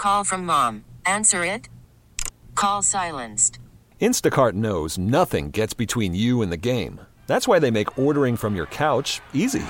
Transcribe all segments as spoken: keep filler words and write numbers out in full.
call from mom. Answer it. Call silenced. Instacart knows nothing gets between you and the game. That's why they make ordering from your couch easy.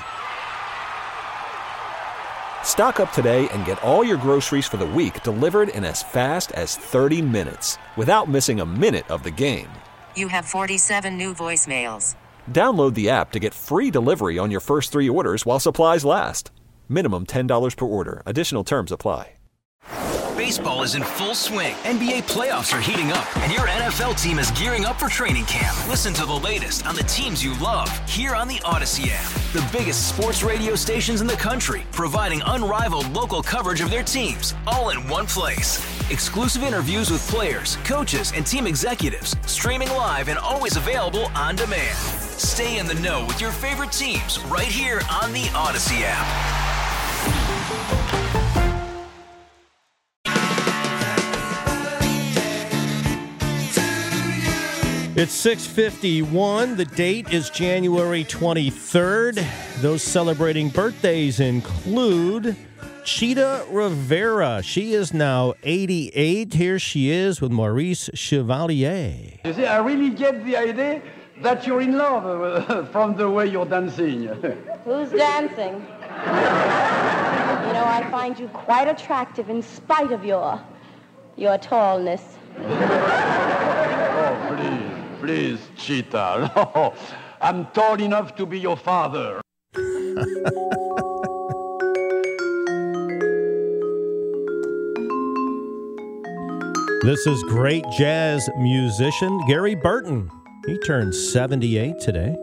Stock up today and get all your groceries for the week delivered in as fast as thirty minutes without missing a minute of the game. You have forty-seven new voicemails. Download the app to get free delivery on your first three orders while supplies last. Minimum ten dollars per order. Additional terms apply. Baseball is in full swing. N B A playoffs are heating up, and your N F L team is gearing up for training camp. Listen to the latest on the teams you love here on the Odyssey app. The biggest sports radio stations in the country, providing unrivaled local coverage of their teams, all in one place. Exclusive interviews with players, coaches, and team executives, streaming live and always available on demand. Stay in the know with your favorite teams right here on the Odyssey app. It's six fifty-one. The date is January twenty-third. Those celebrating birthdays include Chita Rivera. She is now eighty-eight. Here she is with Maurice Chevalier. You see, I really get the idea that you're in love uh, from the way you're dancing. Who's dancing? You know, I find you quite attractive in spite of your, your tallness. Oh, please. Please, Chita. No, I'm tall enough to be your father. This is great jazz musician Gary Burton. He turned seventy-eight today.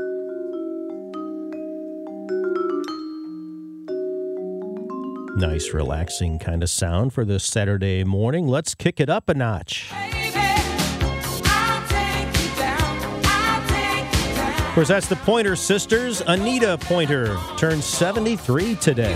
Nice, relaxing kind of sound for this Saturday morning. Let's kick it up a notch. Of course, that's the Pointer Sisters. Anita Pointer turned seventy-three today.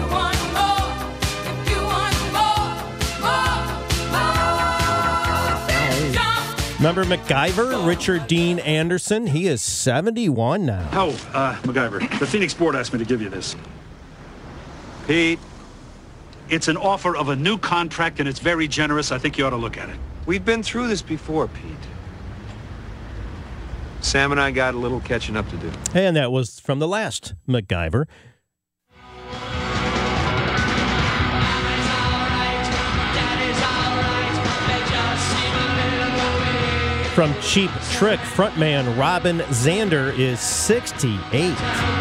Remember MacGyver, Richard Dean Anderson? He is seventy-one now. Oh, uh, MacGyver, the Phoenix board asked me to give you this. Pete. It's an offer of a new contract, and it's very generous. I think you ought to look at it. We've been through this before, Pete. Sam and I got a little catching up to do. And that was from the last MacGyver. From Cheap Trick, frontman Robin Zander is sixty-eight.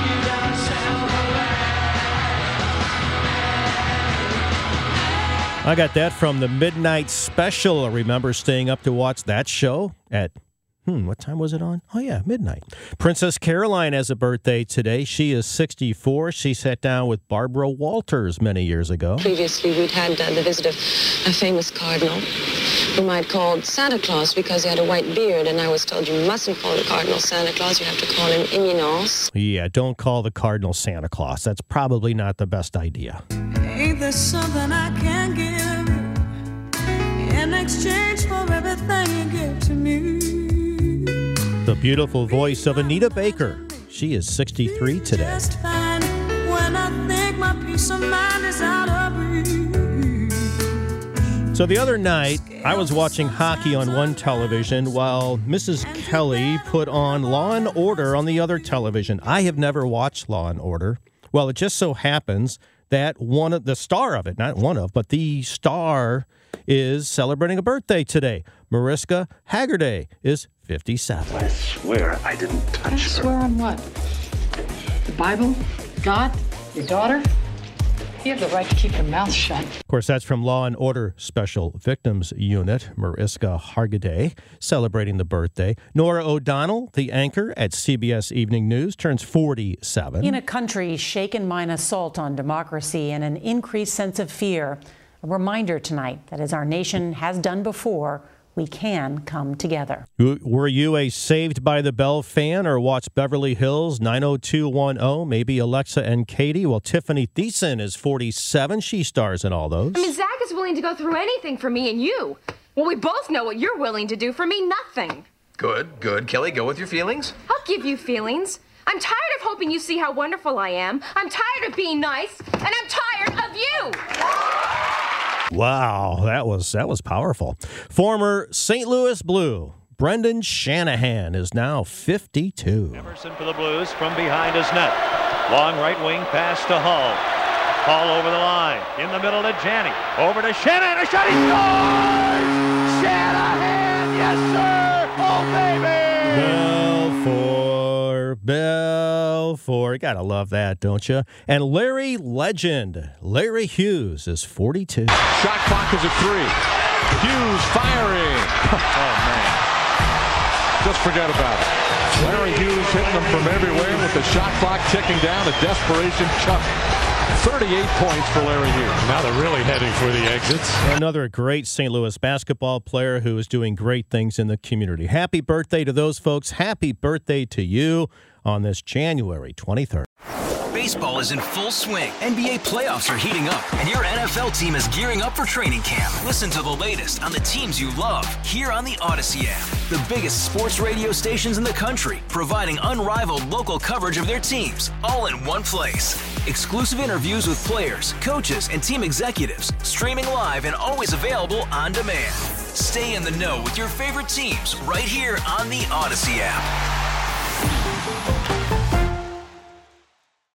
I got that from the Midnight Special. I remember staying up to watch that show at Hmm, what time was it on? Oh, yeah, midnight. Princess Caroline has a birthday today. She is sixty-four. She sat down with Barbara Walters many years ago. Previously, we'd had uh, the visit of a famous cardinal whom I'd called Santa Claus because he had a white beard, and I was told you mustn't call the cardinal Santa Claus. You have to call him Immunos. Yeah, don't call the cardinal Santa Claus. That's probably not the best idea. Ain't there something I can give in exchange for everything you give to me? The beautiful voice of Anita Baker. She is sixty-three today. Just fine when I think my peace of mind is out of reach. So the other night, I was watching hockey on one television while Missus Kelly put on Law and Order on the other television. I have never watched Law and Order. Well, it just so happens that one of the star of it, not one of, but the star is celebrating a birthday today. Mariska Hargitay is fifty-seven. I swear I didn't touch I her. swear on what? The Bible? God? Your daughter? You have the right to keep your mouth shut. Of course, that's from Law and Order Special Victims Unit, Mariska Hargitay, celebrating the birthday. Nora O'Donnell, the anchor at C B S Evening News, turns forty-seven. In a country shaken by an assault on democracy and an increased sense of fear, a reminder tonight that as our nation has done before, we can come together. Were you a Saved by the Bell fan or watched Beverly Hills nine oh two one oh? Maybe Alexa and Katie? Well, Tiffany Thiessen is forty-seven. She stars in all those. I mean, Zach is willing to go through anything for me and you. Well, we both know what you're willing to do for me. Nothing. Good, good. Kelly, go with your feelings. I'll give you feelings. I'm tired of hoping you see how wonderful I am. I'm tired of being nice, and I'm tired of you. Wow, that was that was powerful. Former Saint Louis Blue Brendan Shanahan is now fifty-two. Emerson for the Blues from behind his net. Long right wing pass to Hull. Hull over the line. In the middle to Janney. Over to Shanahan. A shot. He scores! Shanahan! Yes, sir! Oh, baby! Belfour, Belfour. Gotta love that, don't you? And Larry Legend, Larry Hughes, is forty-two. Shot clock is at three. Hughes firing. Oh, man. Just forget about it. Larry Hughes hitting them from everywhere with the shot clock ticking down. A desperation chuck. thirty-eight points for Larry Hughes. Now they're really heading for the exits. Another great Saint Louis basketball player who is doing great things in the community. Happy birthday to those folks. Happy birthday to you on this January twenty-third. Baseball is in full swing. N B A playoffs are heating up, and your N F L team is gearing up for training camp. Listen to the latest on the teams you love here on the Odyssey app. The biggest sports radio stations in the country, providing unrivaled local coverage of their teams, all in one place. Exclusive interviews with players, coaches, and team executives, streaming live and always available on demand. Stay in the know with your favorite teams right here on the Odyssey app.